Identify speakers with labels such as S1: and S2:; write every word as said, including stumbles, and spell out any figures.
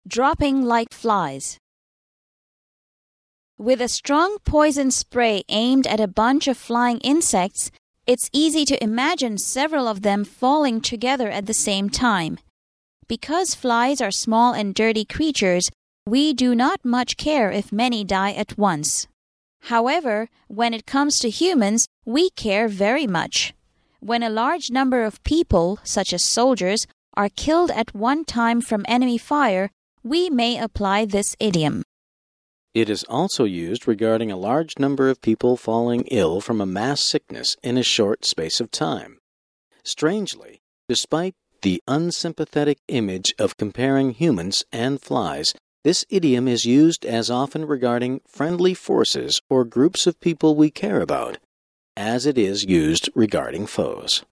S1: Dropping like flies. With a strong poison spray aimed at a bunch of flying insects, it's easy to imagine several of them falling together at the same time. Because flies are small and dirty creatures, we do not much care if many die at once. However, when it comes to humans, we care very much. When a large number of people, such as soldiers, are killed at one time from enemy fire, we may apply this idiom.
S2: It is also used regarding a large number of people falling ill from a mass sickness in a short space of time. Strangely, despite the unsympathetic image of comparing humans and flies, this idiom is used as often regarding friendly forces or groups of people we care about, as it is used regarding foes.